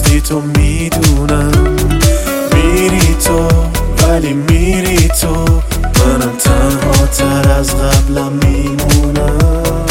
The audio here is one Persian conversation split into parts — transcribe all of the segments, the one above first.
نیستی تو میدونم، میری تو ولی میری تو، منم تنها تر از قبلم میمونم.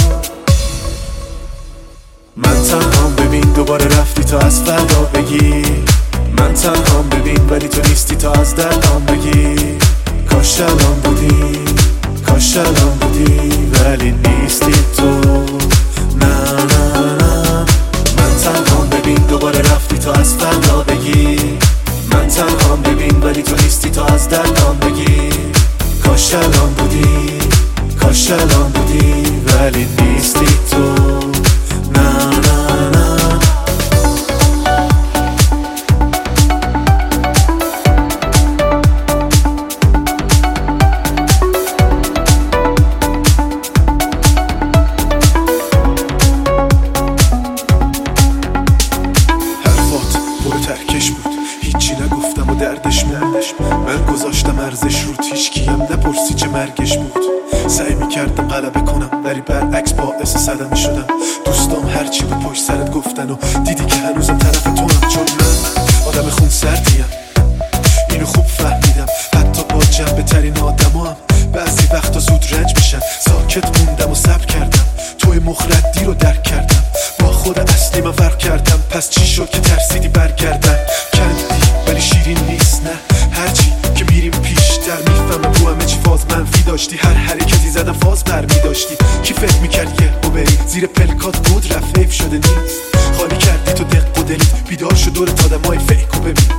من تنهام ببین دوباره رفتی تا از فردا بگی، من تنهام ببین ولی تو نیستی تا از دلم بگی. کاش الان بودی، کاش الان بودی ولی نیستی تو. نه نه نه. من تنهام ببین دوباره رفتی تا از فردا بگی، من تنهام ببین ولی تو نیستی تا از دلم بگی. کاش الان بودی، کاش الان بودی ولی نیستی تو. نه نه نه. ترکش بود، هیچی نگفتم و دردش من گذاشتم ارزش روت، هیچ کیم نپرسی چه مرگش بود. سعی میکردم غلبه کنم ولی برعکس باعث صدمه شدم. دوستام هرچی بود پشت سرت گفتن و دیدی که هنوزم طرف تو هم، چون من آدم خون سردیم، اینو خوب فهمیدم. حتی با جنبه ترین آدم هم بعضی وقتا زود رنج میشن. ساکت موندم و صبر کردم، توی مخردی رو درک کردم. با خود اصلی من فرق کردم، پس چی شد که ترسیدی برگردن؟ کندی ولی شیرین نیست، نه هرچی که میریم پیشتر میفهمم تو همه چی فاز منفی داشتی. هر حرکتی زدم فاز برمی داشتی. کی فکر میکرد یه رو بری زیر پلکات بود رفت حیف شده نیست. خالی کردی تو دق و دلیت، بیدار شد دورت آدمای فیک و ببین.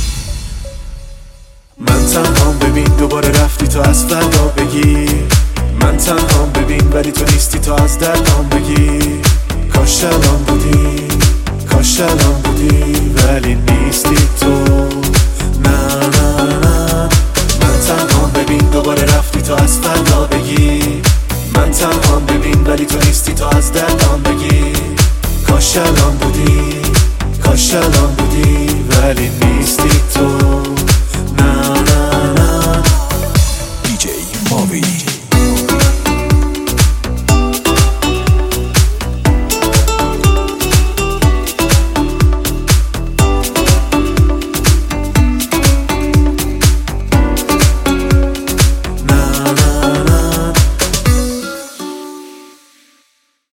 من تنهام ببین دوباره رفتی تا از فردا بگی، من تنهام ببین ولی تو نیستی تا از دلم بگی. کاش الان بودی، کاش الان بودی ولی نیستی تو. نه نه نه. من تنهام ببین دوباره رفتی تا از فردا بگی، من تنهام ببین ولی تو نیستی تا از دلم بگی. کاش الان بودی، کاش الان بودی ولی نیستی تو.